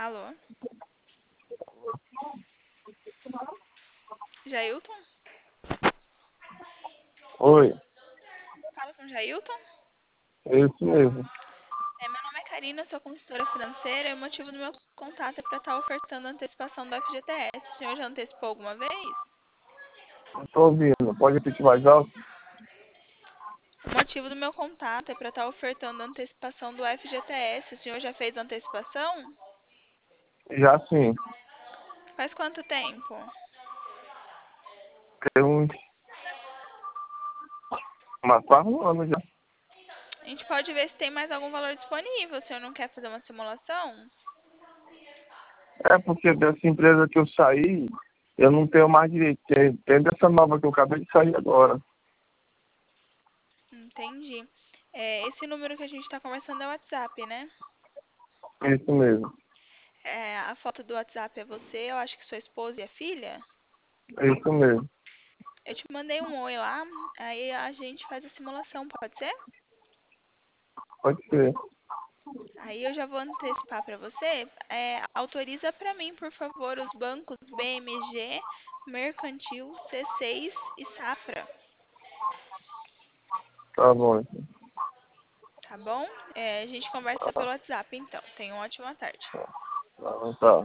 Alô? Jailton? Oi, Fala com o Jailton? é isso mesmo. Meu nome é Karina, sou consultora financeira e o motivo do meu contato é para estar ofertando a antecipação do FGTS. O senhor já antecipou alguma vez? Não tô ouvindo. Pode repetir mais alto? O motivo do meu contato é para estar ofertando a antecipação do FGTS. O senhor já fez a antecipação? Já sim. Faz quanto tempo? Tem umas 4 anos já. A gente pode ver se tem mais algum valor disponível. O senhor não quer fazer uma simulação? É porque dessa empresa que eu saí, eu não tenho mais direito. Tem dessa nova que eu acabei de sair agora. Entendi. Esse número que a gente está conversando é o WhatsApp, né? É isso mesmo. A foto do WhatsApp é você, eu acho que sua esposa e a filha. É isso mesmo. Eu te mandei um oi lá, aí a gente faz a simulação, pode ser? Pode ser. Aí eu já vou antecipar para você. Autoriza para mim, por favor, os bancos BMG, Mercantil, C6 e Safra, Tá bom, então. tá bom? A gente conversa pelo WhatsApp, então. Tenha uma ótima tarde. Tá.